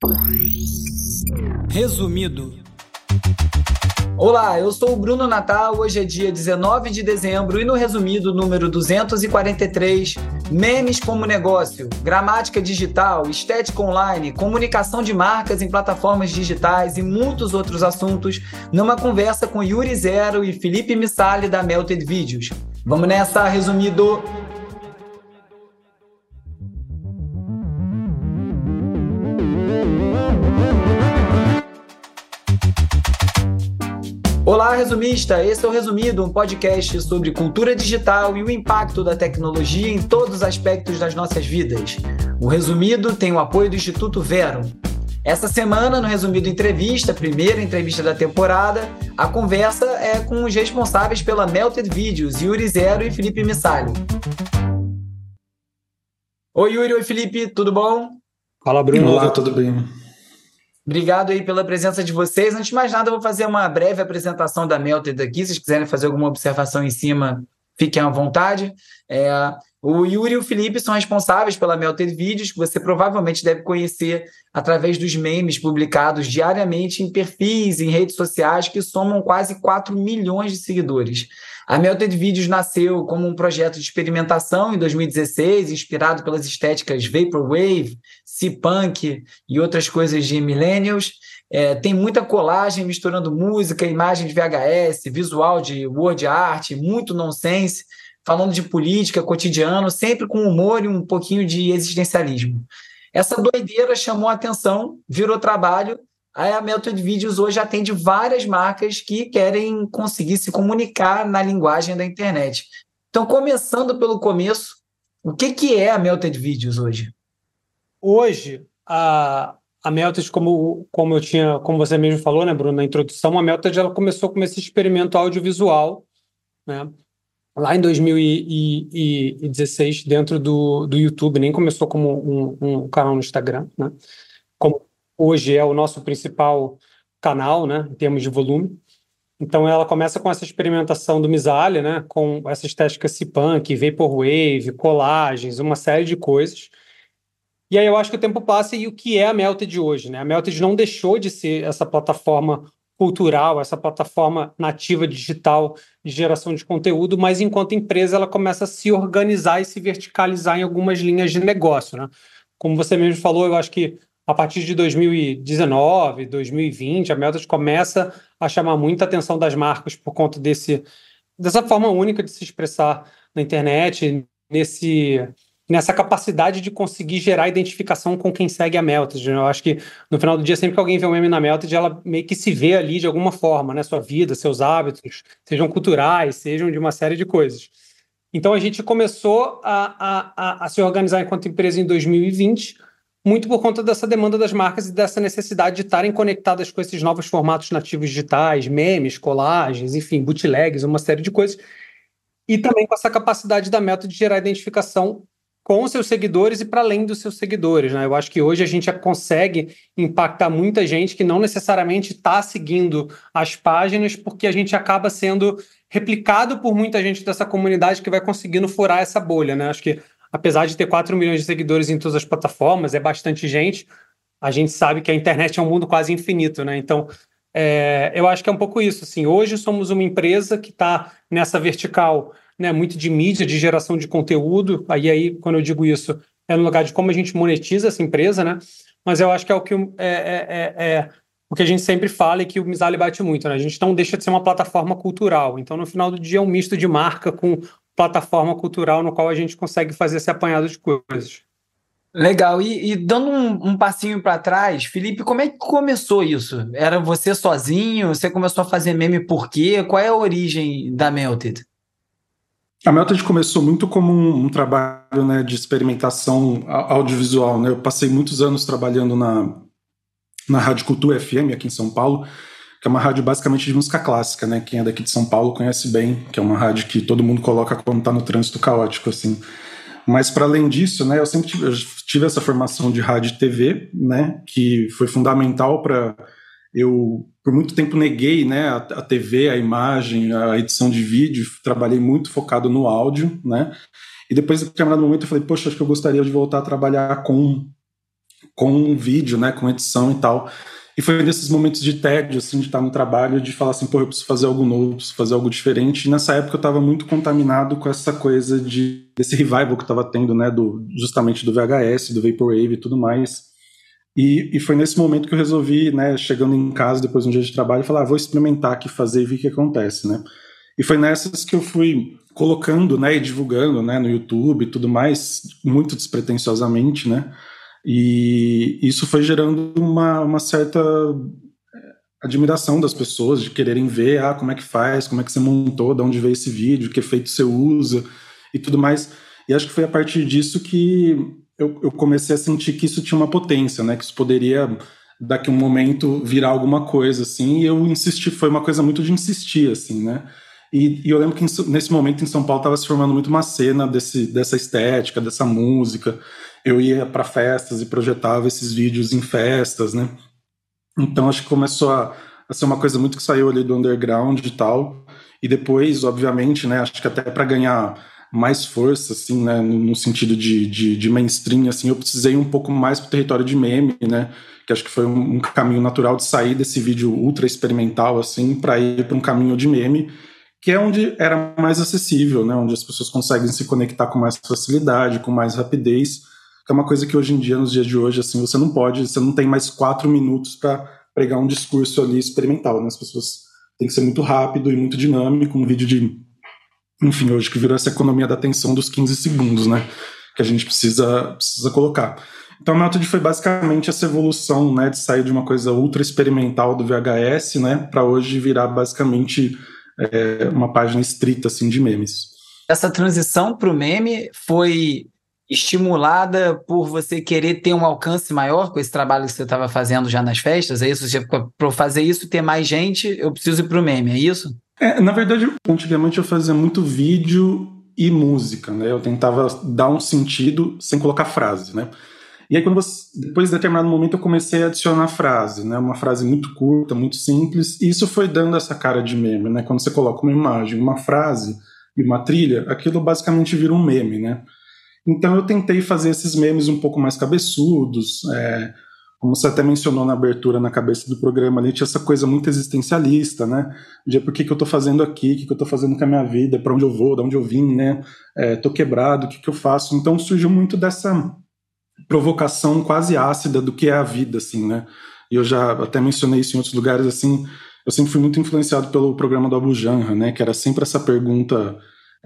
Resumido. Olá, eu sou o Bruno Natal, hoje é dia 19 de dezembro e no resumido número 243, memes como negócio, gramática digital, estética online, comunicação de marcas em plataformas digitais e muitos outros assuntos, numa conversa com Yuri Zero e Felipe Missali da Melted Videos. Vamos nessa, resumido! Olá, resumista! Esse é o Resumido, um podcast sobre cultura digital e o impacto da tecnologia em todos os aspectos das nossas vidas. O Resumido tem o apoio do Instituto Vero. Essa semana, no Resumido Entrevista, primeira entrevista da temporada, a conversa é com os responsáveis pela Melted Videos, Yuri Zero e Felipe Missali. Oi, Yuri. Oi, Felipe. Tudo bom? Fala, Bruno. Olá, tudo bem? Obrigado aí pela presença de vocês. Antes de mais nada, eu vou fazer uma breve apresentação da Melted aqui. Se vocês quiserem fazer alguma observação em cima, fiquem à vontade. O Yuri e o Felipe são responsáveis pela Melted Videos, que você provavelmente deve conhecer através dos memes publicados diariamente em perfis, em redes sociais, que somam quase 4 milhões de seguidores. A Melted Videos nasceu como um projeto de experimentação em 2016, inspirado pelas estéticas Vaporwave, C-Punk e outras coisas de millennials. Tem muita colagem misturando música, imagem de VHS, visual de word art, muito nonsense, falando de política, cotidiano, sempre com humor e um pouquinho de existencialismo. Essa doideira chamou a atenção, virou trabalho. A Melted Videos hoje atende várias marcas que querem conseguir se comunicar na linguagem da internet. Então, começando pelo começo, o que é a Melted Videos hoje? Hoje, a Melted, como você mesmo falou, né, Bruno, na introdução, a Melted ela começou com esse experimento audiovisual, né, lá em 2016, dentro do YouTube, nem começou como um canal no Instagram, né, como hoje é o nosso principal canal, né, em termos de volume. Então ela começa com essa experimentação do Missali, né, com essa estética C-Punk, Vaporwave, colagens, uma série de coisas. E aí eu acho que o tempo passa e o que é a Melted hoje, né? A Melted não deixou de ser essa plataforma cultural, essa plataforma nativa digital de geração de conteúdo, mas enquanto empresa ela começa a se organizar e se verticalizar em algumas linhas de negócio, né? Como você mesmo falou, eu acho que a partir de 2019, 2020, a Melted começa a chamar muita atenção das marcas por conta dessa forma única de se expressar na internet, nessa capacidade de conseguir gerar identificação com quem segue a Melted. Eu acho que no final do dia, sempre que alguém vê um meme na Melted, ela meio que se vê ali de alguma forma, né? Sua vida, seus hábitos, sejam culturais, sejam de uma série de coisas. Então a gente começou a se organizar enquanto empresa em 2020, muito por conta dessa demanda das marcas e dessa necessidade de estarem conectadas com esses novos formatos nativos digitais, memes, colagens, enfim, bootlegs, uma série de coisas. E também com essa capacidade da Melted de gerar identificação com os seus seguidores e para além dos seus seguidores, né? Eu acho que hoje a gente já consegue impactar muita gente que não necessariamente está seguindo as páginas, porque a gente acaba sendo replicado por muita gente dessa comunidade que vai conseguindo furar essa bolha, né? Acho que apesar de ter 4 milhões de seguidores em todas as plataformas, é bastante gente, a gente sabe que a internet é um mundo quase infinito, né? Então, eu acho que é um pouco isso, assim. Hoje somos uma empresa que está nessa vertical, né, muito de mídia, de geração de conteúdo. Aí, quando eu digo isso, é no lugar de como a gente monetiza essa empresa, né? Mas eu acho que é o que o que a gente sempre fala e que o Missali bate muito, né? A gente não deixa de ser uma plataforma cultural. Então, no final do dia, é um misto de marca com plataforma cultural no qual a gente consegue fazer esse apanhado de coisas. Legal. E dando um passinho para trás, Felipe, como é que começou isso? Era você sozinho? Você começou a fazer meme por quê? Qual é a origem da Melted? A Melted começou muito como um trabalho, né, de experimentação audiovisual, né? Eu passei muitos anos trabalhando na Rádio Cultura FM aqui em São Paulo, que é uma rádio basicamente de música clássica, né? Quem é daqui de São Paulo conhece bem, que é uma rádio que todo mundo coloca quando está no trânsito caótico, assim. Mas, para além disso, né, eu sempre tive essa formação de rádio e TV, né, que foi fundamental para eu, por muito tempo, neguei, né, a TV, a imagem, a edição de vídeo, trabalhei muito focado no áudio, né, e depois, em determinado momento, eu falei, poxa, acho que eu gostaria de voltar a trabalhar com com vídeo, né, com edição e tal. E foi nesses momentos de tédio, assim, de estar no trabalho, de falar assim, pô, eu preciso fazer algo novo, preciso fazer algo diferente. E nessa época eu estava muito contaminado com essa coisa desse revival que estava tendo, né, justamente do VHS, do Vaporwave e tudo mais. E foi nesse momento que eu resolvi, né, chegando em casa depois de um dia de trabalho, falar, vou experimentar aqui, fazer e ver o que acontece, né. E foi nessas que eu fui colocando, né, e divulgando, né, no YouTube e tudo mais, muito despretensiosamente, né. E isso foi gerando uma certa admiração das pessoas, de quererem ver, como é que faz, como é que você montou, de onde veio esse vídeo, que efeito você usa e tudo mais. E acho que foi a partir disso que eu comecei a sentir que isso tinha uma potência, né? Que isso poderia, daqui a um momento, virar alguma coisa, assim. E eu insisti, foi uma coisa muito de insistir, assim, né? E eu lembro que nesse momento em São Paulo estava se formando muito uma cena dessa estética, dessa música. Eu ia para festas e projetava esses vídeos em festas, né? Então acho que começou a ser uma coisa muito que saiu ali do underground e tal. E depois, obviamente, né? Acho que até para ganhar mais força, assim, né? No sentido de mainstream, assim, eu precisei um pouco mais pro território de meme, né? Que acho que foi um caminho natural de sair desse vídeo ultra experimental, assim, para ir para um caminho de meme, que é onde era mais acessível, né? Onde as pessoas conseguem se conectar com mais facilidade, com mais rapidez, que é uma coisa que hoje em dia, nos dias de hoje, assim, você não tem mais 4 minutos para pregar um discurso ali experimental, né? As pessoas têm que ser muito rápido e muito dinâmico, um vídeo enfim, hoje que virou essa economia da atenção dos 15 segundos, né? Que a gente precisa colocar. Então, a Melted foi basicamente essa evolução, né? De sair de uma coisa ultra experimental do VHS, né? Para hoje virar basicamente uma página estrita, assim, de memes. Essa transição para o meme foi estimulada por você querer ter um alcance maior com esse trabalho que você estava fazendo já nas festas? É isso? Para fazer isso, ter mais gente, eu preciso ir para o meme, é isso? Na verdade, antigamente eu fazia muito vídeo e música, né? Eu tentava dar um sentido sem colocar frase, né? E aí, depois de determinado momento, eu comecei a adicionar frase, né? Uma frase muito curta, muito simples, e isso foi dando essa cara de meme, né? Quando você coloca uma imagem, uma frase e uma trilha, aquilo basicamente vira um meme, né? Então eu tentei fazer esses memes um pouco mais cabeçudos, como você até mencionou na abertura, na cabeça do programa ali, tinha essa coisa muito existencialista, né? De por que eu tô fazendo aqui, o que eu tô fazendo com a minha vida, para onde eu vou, de onde eu vim, né? Tô quebrado, o que eu faço? Então surgiu muito dessa provocação quase ácida do que é a vida, assim, né? E eu já até mencionei isso em outros lugares, assim, eu sempre fui muito influenciado pelo programa do Abu Janra, né? Que era sempre essa pergunta,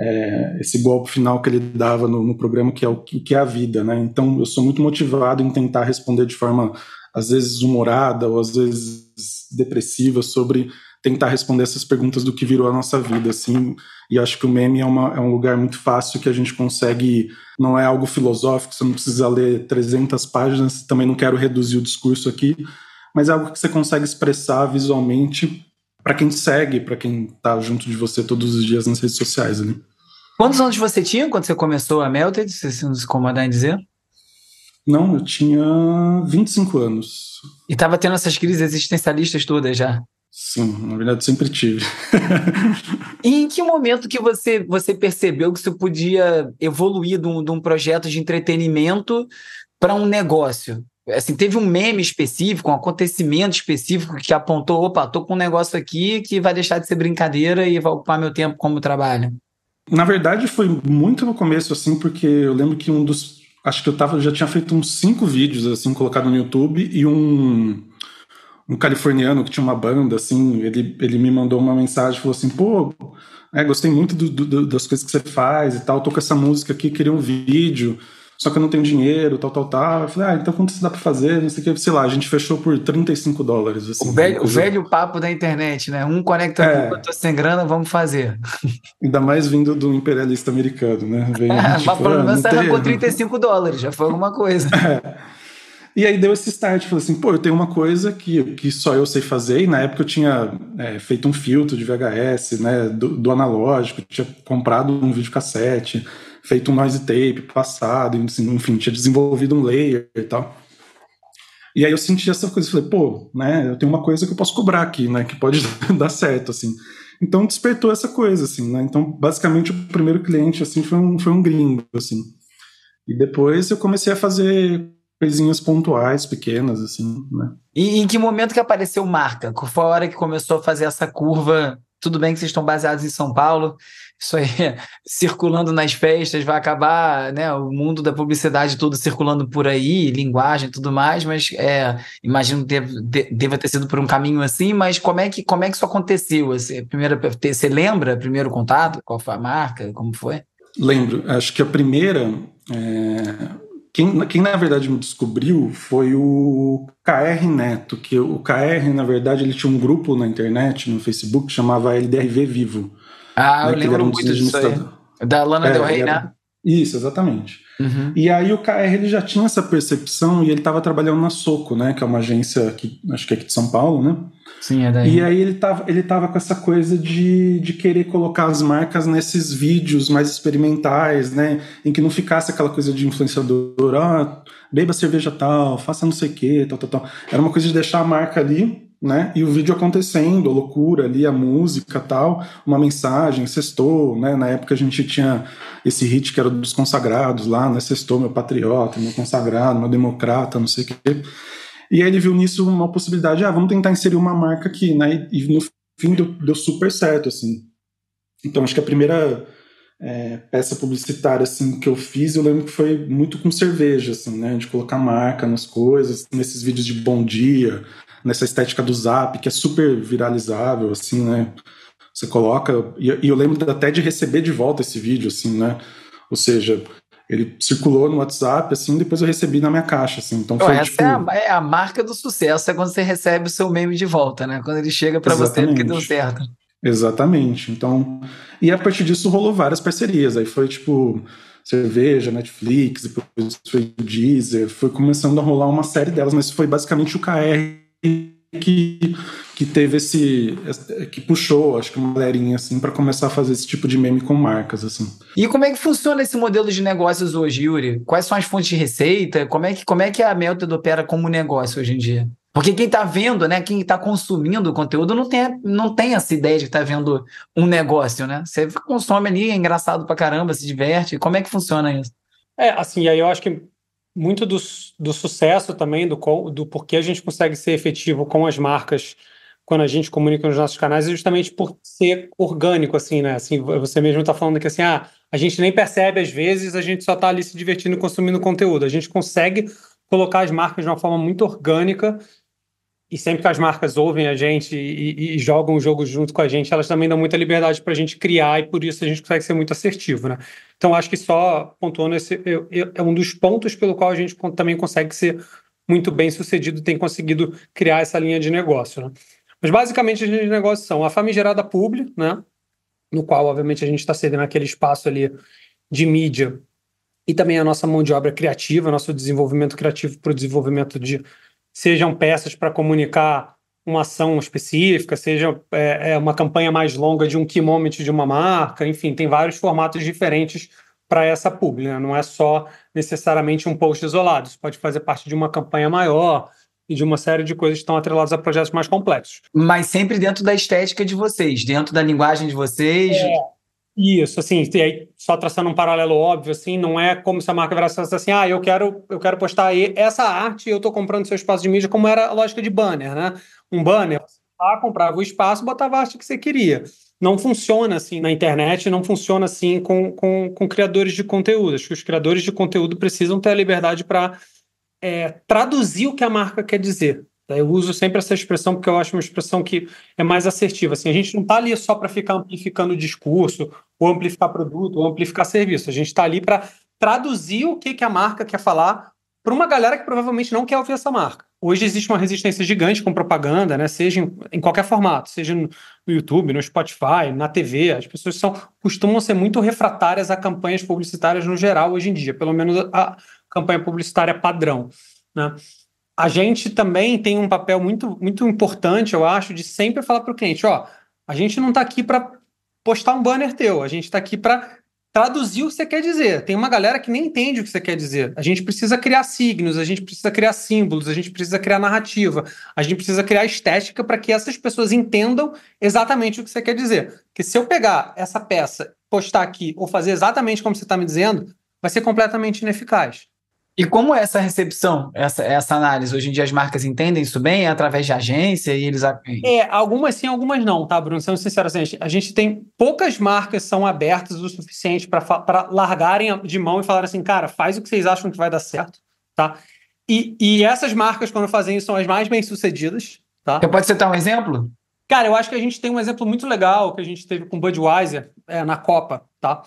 esse golpe final que ele dava no programa, que é o que é a vida, né? Então eu sou muito motivado em tentar responder de forma, às vezes, humorada ou às vezes depressiva, sobre tentar responder essas perguntas do que virou a nossa vida, assim. E acho que o meme é um lugar muito fácil que a gente consegue, não é algo filosófico, você não precisa ler 300 páginas, também não quero reduzir o discurso aqui, mas é algo que você consegue expressar visualmente para quem segue, para quem está junto de você todos os dias nas redes sociais, né? Quantos anos você tinha quando você começou a Melted, se não se incomodar em dizer? Não, eu tinha 25 anos. E estava tendo essas crises existencialistas todas já? Sim, na verdade sempre tive. E em que momento que você percebeu que você podia evoluir de um projeto de entretenimento para um negócio? Assim, teve um meme específico, um acontecimento específico que apontou, opa, tô com um negócio aqui que vai deixar de ser brincadeira e vai ocupar meu tempo como trabalho? Na verdade foi muito no começo, assim, porque eu lembro que acho que eu já tinha feito uns 5 vídeos, assim, colocado no YouTube, e um californiano que tinha uma banda, assim, ele me mandou uma mensagem, falou assim, pô, gostei muito das coisas que você faz e tal, tô com essa música aqui, queria um vídeo, só que eu não tenho dinheiro, tal. Eu falei, então quanto isso dá pra fazer? Não sei o que, sei lá, a gente fechou por $35. Assim, o velho papo da internet, né? Um conecta com o outro, tô sem grana, vamos fazer. Ainda mais vindo do imperialista americano, né? Mas pelo menos você arrancou $35, já foi alguma coisa. E aí deu esse start, falei assim, pô, eu tenho uma coisa que só eu sei fazer, e na época eu tinha feito um filtro de VHS, né, do analógico, tinha comprado um videocassete, feito um noise tape passado, enfim, tinha desenvolvido um layer e tal. E aí eu senti essa coisa, falei, pô, né, eu tenho uma coisa que eu posso cobrar aqui, né, que pode dar certo, assim. Então despertou essa coisa, assim, né, então basicamente o primeiro cliente, assim, foi um gringo, assim. E depois eu comecei a fazer coisinhas pontuais, pequenas, assim, né? E em que momento que apareceu marca? Qual foi a hora que começou a fazer essa curva? Tudo bem que vocês estão baseados em São Paulo, isso aí circulando nas festas vai acabar, né? O mundo da publicidade todo circulando por aí, linguagem e tudo mais, mas imagino que deva ter sido por um caminho assim, mas como é que isso aconteceu? Você lembra o primeiro contato? Qual foi a marca? Como foi? Lembro, acho que a primeira... Quem na verdade me descobriu foi o KR Neto, que o KR, na verdade, ele tinha um grupo na internet, no Facebook, que chamava LDRV Vivo. Eu lembro muito disso aí. Da Lana Del Rey, né? Isso, exatamente. Uhum. E aí o KR ele já tinha essa percepção e ele estava trabalhando na Soco, né? Que é uma agência que acho que é aqui de São Paulo, né? Sim, é daí. E aí ele tava com essa coisa de querer colocar as marcas nesses vídeos mais experimentais, né? Em que não ficasse aquela coisa de influenciador, beba cerveja tal, faça não sei o que, tal. Era uma coisa de deixar a marca ali, né? E o vídeo acontecendo, a loucura ali, a música tal, uma mensagem, sextou, né? Na época a gente tinha esse hit que era dos consagrados lá, né? Sextou, meu patriota, meu consagrado, meu democrata, não sei o que. E aí ele viu nisso uma possibilidade, vamos tentar inserir uma marca aqui, né? E no fim deu super certo, assim. Então acho que a primeira peça publicitária, assim, que eu fiz, eu lembro que foi muito com cerveja, assim, né? De colocar marca nas coisas, nesses vídeos de bom dia, nessa estética do Zap, que é super viralizável, assim, né? Você coloca... E eu lembro até de receber de volta esse vídeo, assim, né? Ou seja... Ele circulou no WhatsApp, assim, depois eu recebi na minha caixa, assim. Então foi, essa é a marca do sucesso, é quando você recebe o seu meme de volta, né? Quando ele chega para você porque deu certo. Exatamente. Então, e a partir disso rolou várias parcerias. Aí foi tipo cerveja, Netflix, depois foi o Deezer, foi começando a rolar uma série delas, mas foi basicamente o KR que teve que puxou, acho que uma galerinha assim para começar a fazer esse tipo de meme com marcas assim. E como é que funciona esse modelo de negócios hoje, Yuri? Quais são as fontes de receita? Como é que a Melted opera como negócio hoje em dia? Porque quem está vendo, né, quem está consumindo o conteúdo não tem essa ideia de estar vendo um negócio, né? Você consome ali, é engraçado pra caramba, se diverte. Como é que funciona isso? Assim, aí eu acho que muito do sucesso também, do porquê a gente consegue ser efetivo com as marcas quando a gente comunica nos nossos canais é justamente por ser orgânico, assim, né? Assim, você mesmo está falando que assim, a gente nem percebe às vezes, a gente só está ali se divertindo e consumindo conteúdo. A gente consegue colocar as marcas de uma forma muito orgânica e sempre que as marcas ouvem a gente e jogam o jogo junto com a gente, elas também dão muita liberdade para a gente criar e por isso a gente consegue ser muito assertivo, né? Então, acho que só pontuando é um dos pontos pelo qual a gente também consegue ser muito bem sucedido, tem conseguido criar essa linha de negócio, né? Mas, basicamente, as linhas de negócio são a famigerada publi, né? No qual, obviamente, a gente está cedendo aquele espaço ali de mídia e também a nossa mão de obra criativa, nosso desenvolvimento criativo para o desenvolvimento de sejam peças para comunicar uma ação específica, seja uma campanha mais longa de um key moment de uma marca, enfim, tem vários formatos diferentes para essa publi, né? Não é só necessariamente um post isolado, isso pode fazer parte de uma campanha maior e de uma série de coisas que estão atreladas a projetos mais complexos. Mas sempre dentro da estética de vocês, dentro da linguagem de vocês... Isso, assim, e aí, só traçando um paralelo óbvio, assim, não é como se a marca virasse assim, eu quero postar aí essa arte e eu estou comprando seu espaço de mídia, como era a lógica de banner, né? Um banner, você comprava o espaço, botava a arte que você queria. Não funciona assim na internet, não funciona assim com criadores de conteúdo. Acho que os criadores de conteúdo precisam ter a liberdade para traduzir o que a marca quer dizer. Eu uso sempre essa expressão porque eu acho uma expressão que é mais assertiva. Assim, a gente não está ali só para ficar amplificando o discurso, ou amplificar produto, ou amplificar serviço. A gente está ali para traduzir o que a marca quer falar para uma galera que provavelmente não quer ouvir essa marca. Hoje existe uma resistência gigante com propaganda, né? Seja em qualquer formato, seja no YouTube, no Spotify, na TV. As pessoas costumam ser muito refratárias a campanhas publicitárias no geral hoje em dia, pelo menos a campanha publicitária padrão, né? A gente também tem um papel muito, muito importante, eu acho, de sempre falar para o cliente, a gente não está aqui para postar um banner teu, a gente está aqui para traduzir o que você quer dizer. Tem uma galera que nem entende o que você quer dizer. A gente precisa criar signos, a gente precisa criar símbolos, a gente precisa criar narrativa, a gente precisa criar estética para que essas pessoas entendam exatamente o que você quer dizer. Porque se eu pegar essa peça, postar aqui ou fazer exatamente como você está me dizendo, vai ser completamente ineficaz. E como é essa recepção, essa análise? Hoje em dia as marcas entendem isso bem? É através de agência e eles... Algumas sim, algumas não, tá, Bruno? Sendo sincero, assim, a gente tem poucas marcas que são abertas o suficiente para largarem de mão e falar assim, cara, faz o que vocês acham que vai dar certo, tá? E essas marcas, quando fazem isso, são as mais bem-sucedidas, tá? Você pode citar um exemplo? Cara, eu acho que a gente tem um exemplo muito legal que a gente teve com Budweiser na Copa, tá?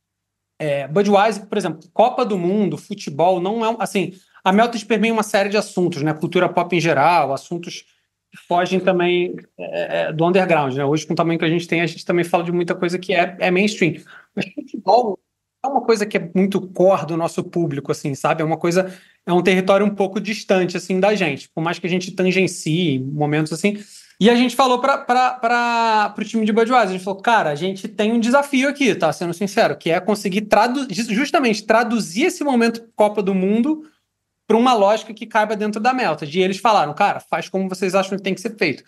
Budweiser, por exemplo, Copa do Mundo, futebol, não é... Assim, a Melted permeia uma série de assuntos, né? Cultura pop em geral, assuntos que fogem também do underground, né? Hoje, com o tamanho que a gente também fala de muita coisa que é mainstream. Mas futebol é uma coisa que é muito core do nosso público, assim, sabe? É um território um pouco distante, assim, da gente. Por mais que a gente tangencie momentos assim... E a gente falou para o time de Budweiser, a gente falou, cara, a gente tem um desafio aqui, tá? Sendo sincero, que é conseguir justamente traduzir esse momento Copa do Mundo para uma lógica que caiba dentro da Melted. E eles falaram, cara, faz como vocês acham que tem que ser feito.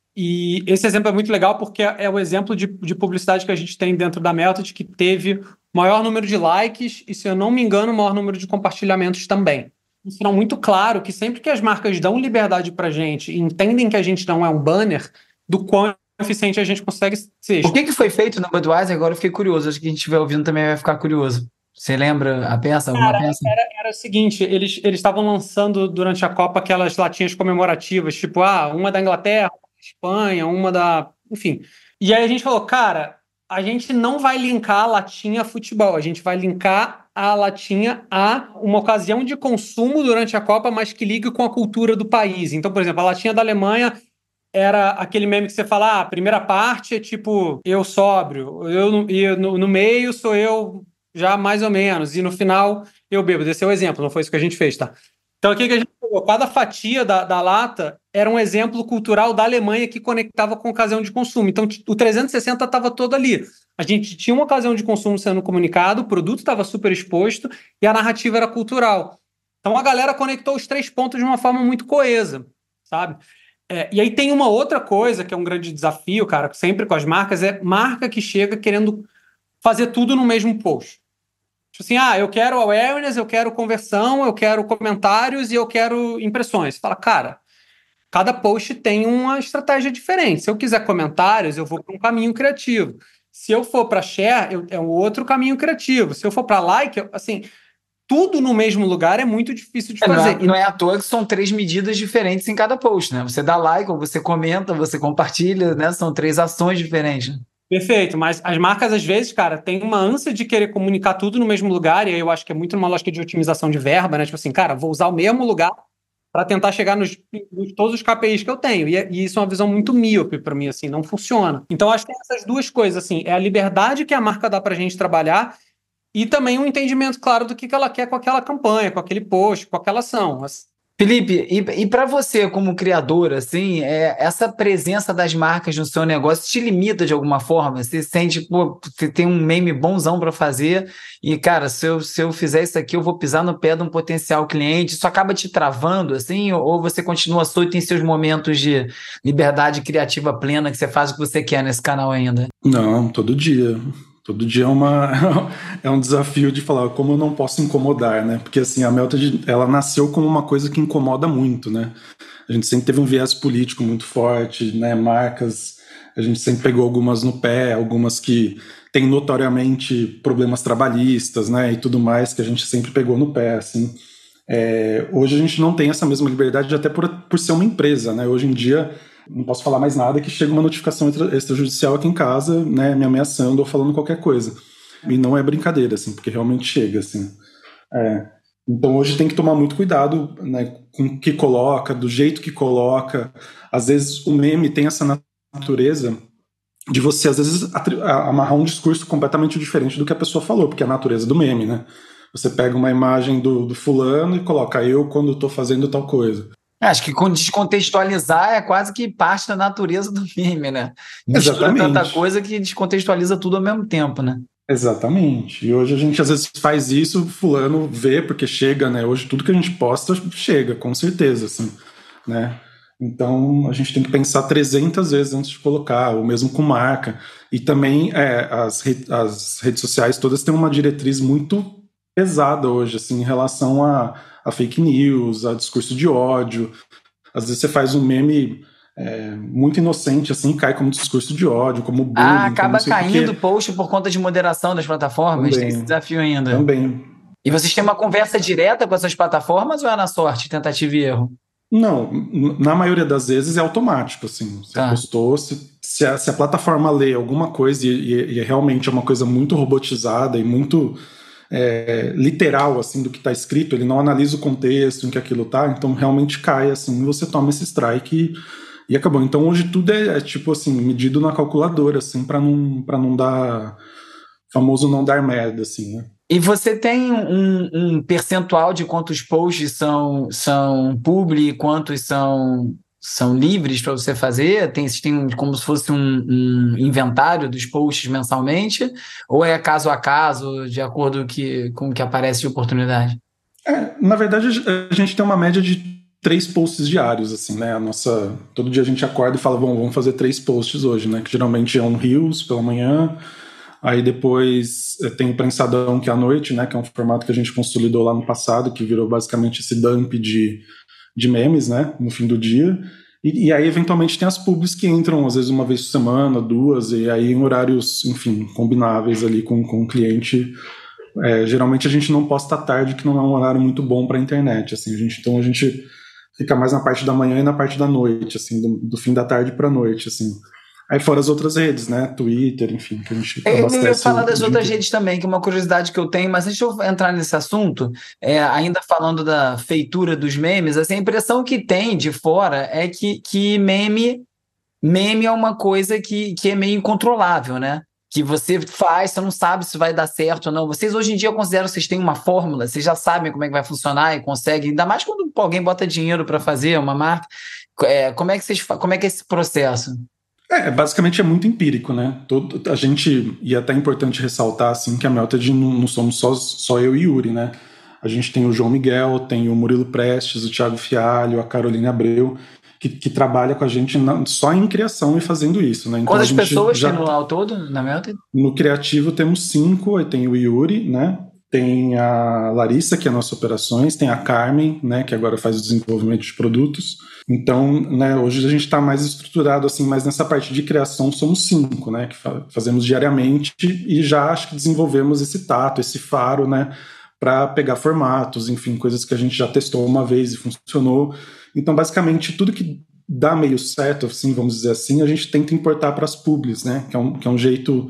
E esse exemplo é muito legal porque é o exemplo de publicidade que a gente tem dentro da Melted que teve o maior número de likes e, se eu não me engano, o maior número de compartilhamentos também. Um sinal muito claro que sempre que as marcas dão liberdade pra gente e entendem que a gente não é um banner, do quão eficiente a gente consegue ser. O que foi feito na Budweiser? Agora eu fiquei curioso. Acho que quem estiver ouvindo também vai ficar curioso. Você lembra a peça? Alguma peça? Era o seguinte, eles estavam lançando durante a Copa aquelas latinhas comemorativas, tipo, uma da Inglaterra, uma da Espanha, uma da... Enfim. E aí a gente falou, cara, a gente não vai linkar a latinha a futebol, a gente vai linkar a latinha a uma ocasião de consumo durante a Copa, mas que ligue com a cultura do país. Então, por exemplo, a latinha da Alemanha era aquele meme que você fala, a primeira parte é tipo, eu sóbrio, e no meio sou eu já mais ou menos, e no final eu bebo. Esse é o exemplo, não foi isso que a gente fez, tá? Então, o que a gente pegou? Cada fatia da lata era um exemplo cultural da Alemanha que conectava com a ocasião de consumo. Então, o 360 estava todo ali. A gente tinha uma ocasião de consumo sendo comunicado, o produto estava super exposto e a narrativa era cultural. Então, a galera conectou os 3 pontos de uma forma muito coesa, sabe? E aí tem uma outra coisa que é um grande desafio, cara, sempre com as marcas, é marca que chega querendo fazer tudo no mesmo post. Tipo assim, eu quero awareness, eu quero conversão, eu quero comentários e eu quero impressões. Você fala, cara, cada post tem uma estratégia diferente. Se eu quiser comentários, eu vou para um caminho criativo. Se eu for para share, é um outro caminho criativo. Se eu for para like, assim, tudo no mesmo lugar é muito difícil de fazer. Não é à toa que são 3 medidas diferentes em cada post, né? Você dá like, ou você comenta, você compartilha, né? São 3 ações diferentes, né? Perfeito, mas as marcas, às vezes, cara, têm uma ânsia de querer comunicar tudo no mesmo lugar, e aí eu acho que é muito numa lógica de otimização de verba, né? Tipo assim, cara, vou usar o mesmo lugar para tentar chegar nos todos os KPIs que eu tenho. E isso é uma visão muito míope para mim, assim, não funciona. Então, acho que tem essas duas coisas, assim, é a liberdade que a marca dá para a gente trabalhar e também um entendimento claro do que ela quer com aquela campanha, com aquele post, com aquela ação. Felipe, e para você como criador, assim, essa presença das marcas no seu negócio te limita de alguma forma? Você sente, você tem um meme bonzão para fazer e, cara, se eu fizer isso aqui, eu vou pisar no pé de um potencial cliente. Isso acaba te travando, assim, ou você continua solto em seus momentos de liberdade criativa plena, que você faz o que você quer nesse canal ainda? Não, todo dia. Todo dia é um desafio de falar como eu não posso incomodar, né? Porque assim, a Melted, ela nasceu como uma coisa que incomoda muito, né? A gente sempre teve um viés político muito forte, né? Marcas, a gente sempre pegou algumas no pé, algumas que têm notoriamente problemas trabalhistas, né? E tudo mais, que a gente sempre pegou no pé, assim. Hoje a gente não tem essa mesma liberdade, até por ser uma empresa, né? Hoje em dia, não posso falar mais nada, que chega uma notificação extrajudicial aqui em casa, né, me ameaçando ou falando qualquer coisa. E não é brincadeira, assim, porque realmente chega, assim. Então hoje tem que tomar muito cuidado, né, com o que coloca, do jeito que coloca. Às vezes o meme tem essa natureza de você, às vezes, amarrar um discurso completamente diferente do que a pessoa falou, porque é a natureza do meme, né? Você pega uma imagem do fulano e coloca eu quando estou fazendo tal coisa. Acho que descontextualizar é quase que parte da natureza do meme, né? Exatamente. Tanta coisa que descontextualiza tudo ao mesmo tempo, né? Exatamente. E hoje a gente às vezes faz isso, fulano vê, porque chega, né? Hoje tudo que a gente posta chega, com certeza, assim, né? Então a gente tem que pensar 300 vezes antes de colocar, ou mesmo com marca. E também as redes sociais todas têm uma diretriz muito pesada hoje, assim, em relação a fake news, a discurso de ódio. Às vezes você faz um meme muito inocente, assim, cai como discurso de ódio, como bullying. Acaba como caindo post por conta de moderação das plataformas? Tem esse desafio ainda. Também. E vocês têm uma conversa direta com essas plataformas ou é na sorte, tentativa e erro? Não, na maioria das vezes é automático, assim. Você postou, se a plataforma lê alguma coisa e realmente é uma coisa muito robotizada e muito literal, assim, do que está escrito, ele não analisa o contexto em que aquilo tá, então realmente cai, assim, você toma esse strike e acabou. Então hoje tudo tipo assim, medido na calculadora, assim, para não dar, famoso não dar merda, assim, né? E você tem um percentual de quantos posts são publi e quantos são livres para você fazer? Vocês têm como se fosse um inventário dos posts mensalmente? Ou é caso a caso, de acordo com o que aparece de oportunidade? Na verdade, a gente tem uma média de 3 posts diários, assim, né? Todo dia a gente acorda e fala, bom, vamos fazer 3 posts hoje, né? Que geralmente é um Reels pela manhã, aí depois tem o Prensadão, que é à noite, né? Que é um formato que a gente consolidou lá no passado, que virou basicamente esse dump de memes, né? No fim do dia. E aí, eventualmente, tem as publis que entram, às vezes, uma vez por semana, 2, e aí em horários, enfim, combináveis ali com o cliente. Geralmente a gente não posta à tarde, que não é um horário muito bom para a internet, assim. Então a gente fica mais na parte da manhã e na parte da noite, assim, do fim da tarde para a noite, assim. Aí fora as outras redes, né? Twitter, enfim, que a gente abastece. Eu ia falar das outras redes também, que é uma curiosidade que eu tenho, mas antes de eu entrar nesse assunto, ainda falando da feitura dos memes, assim, a impressão que tem de fora é que meme é uma coisa que é meio incontrolável, né? Que você faz, você não sabe se vai dar certo ou não. Vocês hoje em dia, eu considero que vocês têm uma fórmula, vocês já sabem como é que vai funcionar e conseguem, ainda mais quando alguém bota dinheiro para fazer uma marca. Como é que é esse processo? Basicamente é muito empírico, né? A gente, e é até importante ressaltar, assim, que a Melted não somos só eu e Yuri, né? A gente tem o João Miguel, tem o Murilo Prestes, o Thiago Fialho, a Caroline Abreu, que trabalha com a gente só em criação e fazendo isso, né? Então, quantas pessoas tem no ao todo, na Melted? No criativo temos 5, aí tem o Yuri, né? Tem a Larissa, que é a nossa operações, tem a Carmen, né, que agora faz o desenvolvimento de produtos. Então, né, hoje a gente está mais estruturado, assim, mas nessa parte de criação somos 5, né, que fazemos diariamente e já acho que desenvolvemos esse tato, esse faro, né, para pegar formatos, enfim, coisas que a gente já testou uma vez e funcionou. Então, basicamente, tudo que dá meio certo, assim, vamos dizer assim, a gente tenta importar para as publis, né, que é um jeito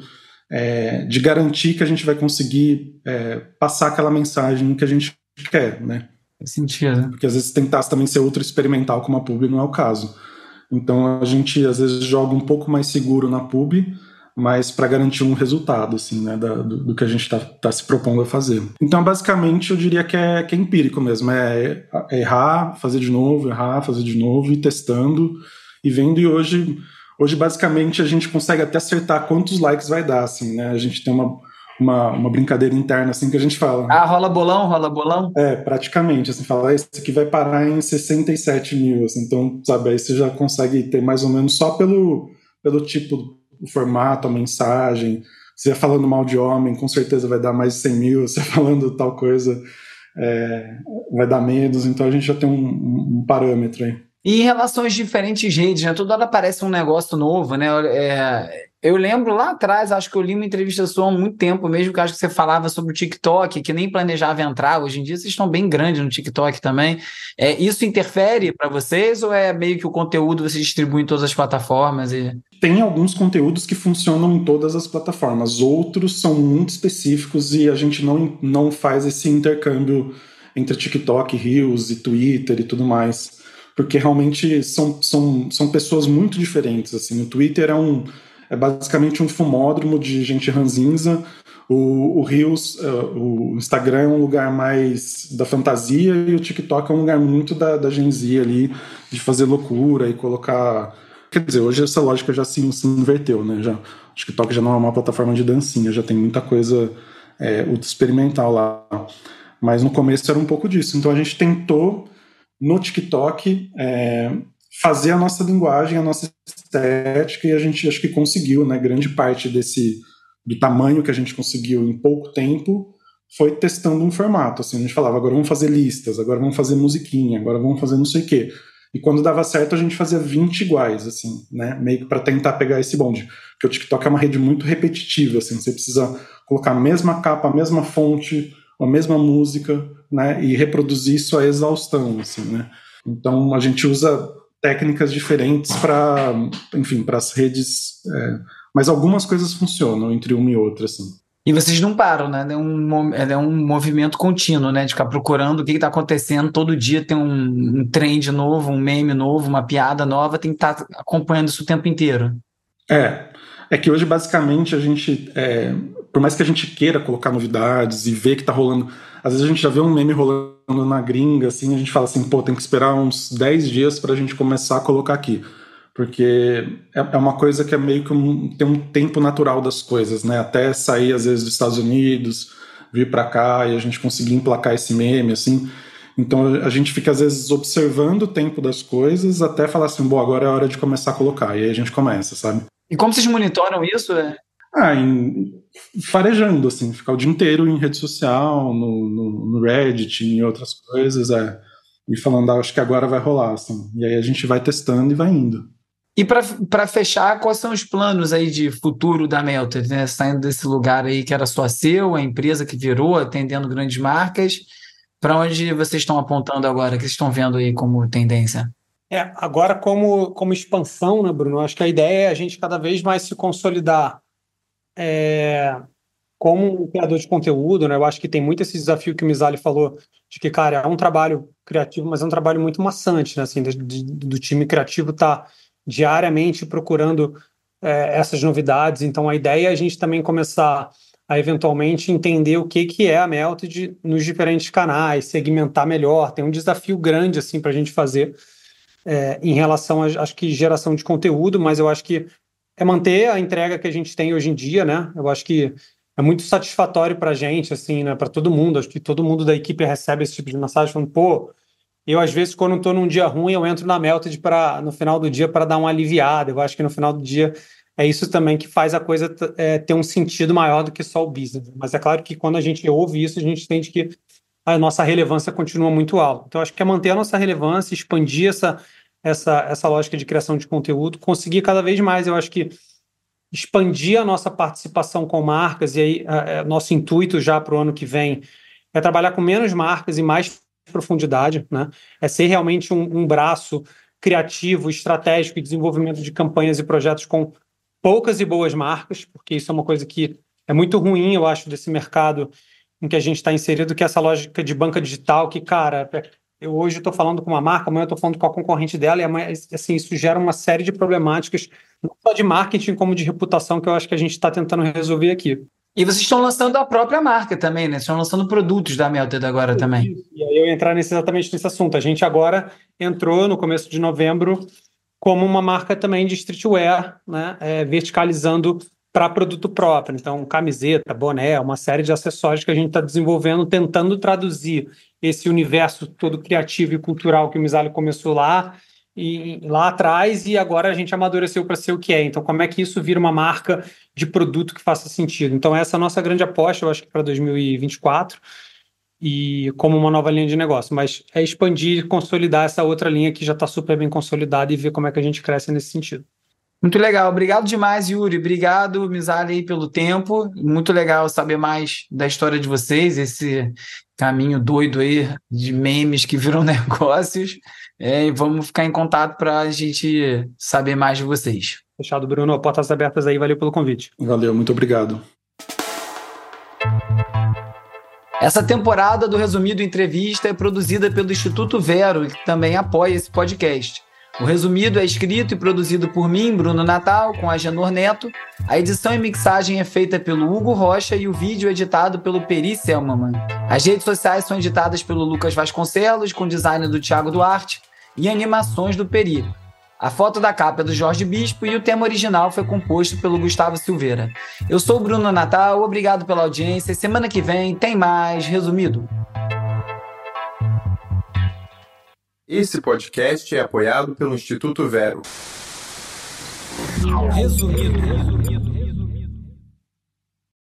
de garantir que a gente vai conseguir passar aquela mensagem que a gente quer, né? Faz sentido. Porque às vezes tentar também ser ultra experimental com uma publi não é o caso. Então a gente às vezes joga um pouco mais seguro na publi, mas para garantir um resultado, assim, né, do que a gente tá se propondo a fazer. Então basicamente eu diria que é empírico mesmo, errar, fazer de novo, e testando e vendo. E hoje, basicamente, a gente consegue até acertar quantos likes vai dar, assim, né? A gente tem uma brincadeira interna, assim, que a gente fala. Rola bolão? Praticamente, assim, fala, esse aqui vai parar em 67 mil, assim, então, sabe, aí você já consegue ter mais ou menos só pelo tipo, o formato, a mensagem. Você vai falando mal de homem, com certeza vai dar mais de 100 mil, você falando tal coisa, vai dar menos, então a gente já tem um parâmetro aí. E em relação às diferentes redes, né? Toda hora aparece um negócio novo, né? Eu lembro lá atrás, acho que eu li uma entrevista sua há muito tempo mesmo, que acho que você falava sobre o TikTok, que nem planejava entrar. Hoje em dia vocês estão bem grandes no TikTok também. Isso interfere para vocês ou é meio que o conteúdo você distribui em todas as plataformas? Tem alguns conteúdos que funcionam em todas as plataformas, outros são muito específicos e a gente não faz esse intercâmbio entre TikTok, Reels e Twitter e tudo mais. Porque realmente são pessoas muito diferentes, assim. O Twitter é basicamente um fumódromo de gente ranzinza, o Reels, o Instagram é um lugar mais da fantasia e o TikTok é um lugar muito da Gen Z ali, de fazer loucura e colocar... Quer dizer, hoje essa lógica já se inverteu, né? O TikTok já não é uma plataforma de dancinha, já tem muita coisa ultra experimental lá. Mas no começo era um pouco disso. Então a gente tentou no TikTok fazer a nossa linguagem, a nossa estética, e a gente acho que conseguiu, né? Grande parte do tamanho que a gente conseguiu em pouco tempo foi testando um formato, assim, a gente falava, agora vamos fazer listas, agora vamos fazer musiquinha, agora vamos fazer não sei o quê. E quando dava certo, a gente fazia 20 iguais, assim, né, meio que para tentar pegar esse bonde. Porque o TikTok é uma rede muito repetitiva, assim, você precisa colocar a mesma capa, a mesma fonte, a mesma música, né, e reproduzir isso à exaustão, assim, né. Então, a gente usa técnicas diferentes para, enfim, para as redes, mas algumas coisas funcionam entre uma e outra, assim. E vocês não param, né? É um movimento contínuo, né? De ficar procurando o que está acontecendo. Todo dia tem um trend novo, um meme novo, uma piada nova. Tem que estar acompanhando isso o tempo inteiro. É que hoje, basicamente, a gente... por mais que a gente queira colocar novidades e ver que tá rolando... Às vezes a gente já vê um meme rolando na gringa, assim, a gente fala assim, pô, tem que esperar uns 10 dias pra gente começar a colocar aqui. Porque é uma coisa que é meio que tem um tempo natural das coisas, né? Até sair, às vezes, dos Estados Unidos, vir para cá e a gente conseguir emplacar esse meme, assim. Então a gente fica, às vezes, observando o tempo das coisas até falar assim, bom, agora é hora de começar a colocar. E aí a gente começa, sabe? E como vocês monitoram isso? Farejando, assim, ficar o dia inteiro em rede social, no Reddit, em outras coisas, e falando, acho que agora vai rolar, assim. E aí a gente vai testando e vai indo. E para fechar, quais são os planos aí de futuro da Melted, né? Saindo desse lugar aí que era só seu, a empresa que virou, atendendo grandes marcas, para onde vocês estão apontando agora, que vocês estão vendo aí como tendência? Agora como expansão, né, Bruno? Acho que a ideia é a gente cada vez mais se consolidar como um criador de conteúdo, né? Eu acho que tem muito esse desafio que o Mizali falou, de que, cara, é um trabalho criativo, mas é um trabalho muito maçante, né? Assim, do time criativo tá diariamente procurando essas novidades. Então, a ideia é a gente também começar a, eventualmente, entender o que é a Melted nos diferentes canais, segmentar melhor. Tem um desafio grande, assim, para a gente fazer em relação a, acho que, geração de conteúdo, mas eu acho que é manter a entrega que a gente tem hoje em dia, né? Eu acho que é muito satisfatório para a gente, assim, né? Para todo mundo. Acho que todo mundo da equipe recebe esse tipo de mensagem falando, pô, eu, às vezes, quando estou num dia ruim, eu entro na Melted no final do dia para dar uma aliviada. Eu acho que no final do dia é isso também que faz a coisa ter um sentido maior do que só o business. Mas é claro que quando a gente ouve isso, a gente entende que a nossa relevância continua muito alta. Então, acho que é manter a nossa relevância, expandir essa lógica de criação de conteúdo, conseguir cada vez mais, eu acho que expandir a nossa participação com marcas, e aí nosso intuito já para o ano que vem é trabalhar com menos marcas e mais profundidade, né? É ser realmente um braço criativo, estratégico e desenvolvimento de campanhas e projetos com poucas e boas marcas, porque isso é uma coisa que é muito ruim, eu acho, desse mercado em que a gente está inserido, que é essa lógica de banca digital, que, cara, eu hoje estou falando com uma marca, amanhã eu estou falando com a concorrente dela, e assim, isso gera uma série de problemáticas, não só de marketing, como de reputação, que eu acho que a gente está tentando resolver aqui. E vocês estão lançando a própria marca também, né? Vocês estão lançando produtos da Melted agora também. E aí eu ia entrar exatamente nesse assunto. A gente agora entrou, no começo de novembro, como uma marca também de streetwear, né? Verticalizando para produto próprio. Então, camiseta, boné, uma série de acessórios que a gente está desenvolvendo, tentando traduzir esse universo todo criativo e cultural que o Mizali começou lá atrás, e agora a gente amadureceu para ser o que é. Então, como é que isso vira uma marca de produto que faça sentido? Então, essa é a nossa grande aposta, eu acho que para 2024, e como uma nova linha de negócio. Mas é expandir e consolidar essa outra linha que já está super bem consolidada e ver como é que a gente cresce nesse sentido. Muito legal. Obrigado demais, Yuri. Obrigado, Mizali, pelo tempo. Muito legal saber mais da história de vocês, esse caminho doido aí de memes que viram negócios. E vamos ficar em contato para a gente saber mais de vocês. Fechado, Bruno. Portas abertas aí. Valeu pelo convite. Valeu, muito obrigado. Essa temporada do Resumido Entrevista é produzida pelo Instituto Vero, que também apoia esse podcast. O Resumido é escrito e produzido por mim, Bruno Natal, com Agenor Neto. A edição e mixagem é feita pelo Hugo Rocha e o vídeo é editado pelo Peri Selmanman. As redes sociais são editadas pelo Lucas Vasconcelos, com design do Thiago Duarte e animações do Peri. A foto da capa é do Jorge Bispo e o tema original foi composto pelo Gustavo Silveira. Eu sou o Bruno Natal, obrigado pela audiência. Semana que vem tem mais Resumido. Esse podcast é apoiado pelo Instituto Vero. Resumido.